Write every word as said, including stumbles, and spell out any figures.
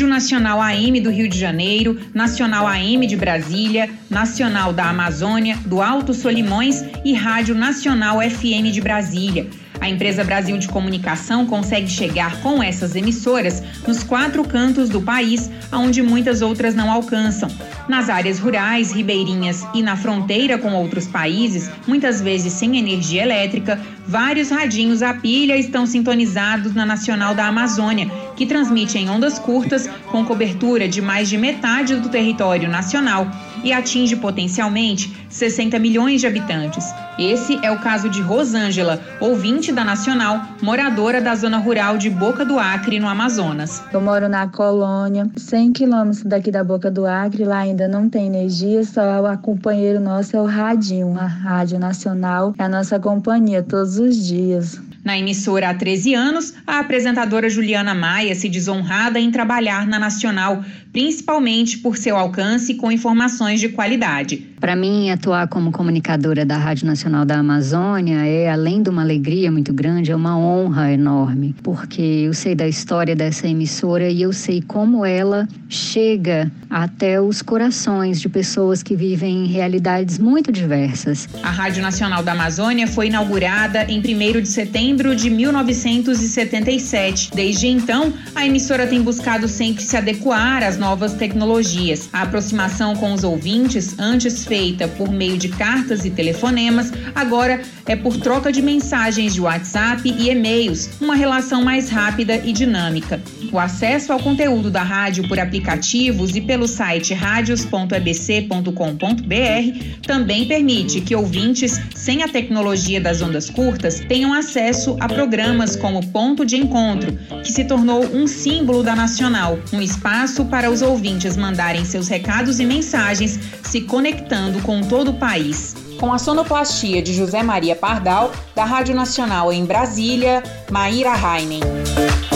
Rádio Nacional A M do Rio de Janeiro, Nacional A M de Brasília, Nacional da Amazônia, do Alto Solimões e Rádio Nacional F M de Brasília. A empresa Brasil de Comunicação consegue chegar com essas emissoras nos quatro cantos do país, onde muitas outras não alcançam. Nas áreas rurais, ribeirinhas e na fronteira com outros países, muitas vezes sem energia elétrica, vários radinhos a pilha estão sintonizados na Nacional da Amazônia, que transmite em ondas curtas, com cobertura de mais de metade do território nacional e atinge potencialmente sessenta milhões de habitantes. Esse é o caso de Rosângela, ouvinte da Nacional, moradora da zona rural de Boca do Acre, no Amazonas. Eu moro na colônia, cem quilômetros daqui da Boca do Acre, lá ainda não tem energia, só o companheiro nosso é o radinho, a Rádio Nacional, é a nossa companhia todos os dias. Na emissora há treze anos, a apresentadora Juliana Maia se diz honrada em trabalhar na Nacional, principalmente por seu alcance com informações de qualidade. Para mim, atuar como comunicadora da Rádio Nacional da Amazônia é, além de uma alegria muito grande, é uma honra enorme, porque eu sei da história dessa emissora e eu sei como ela chega até os corações de pessoas que vivem em realidades muito diversas. A Rádio Nacional da Amazônia foi inaugurada em primeiro de setembro de mil novecentos e setenta e sete. Desde então, a emissora tem buscado sempre se adequar às novas tecnologias. A aproximação com os ouvintes, antes feita por meio de cartas e telefonemas, agora é por troca de mensagens de WhatsApp e e-mails, uma relação mais rápida e dinâmica. O acesso ao conteúdo da rádio por aplicativos e pelo site radios ponto e b c ponto com ponto b r também permite que ouvintes sem a tecnologia das ondas curtas tenham acesso a programas como Ponto de Encontro, que se tornou um símbolo da Nacional, um espaço para os ouvintes mandarem seus recados e mensagens, se conectando com todo o país. Com a sonoplastia de José Maria Pardal, da Rádio Nacional em Brasília, Maíra Heinen.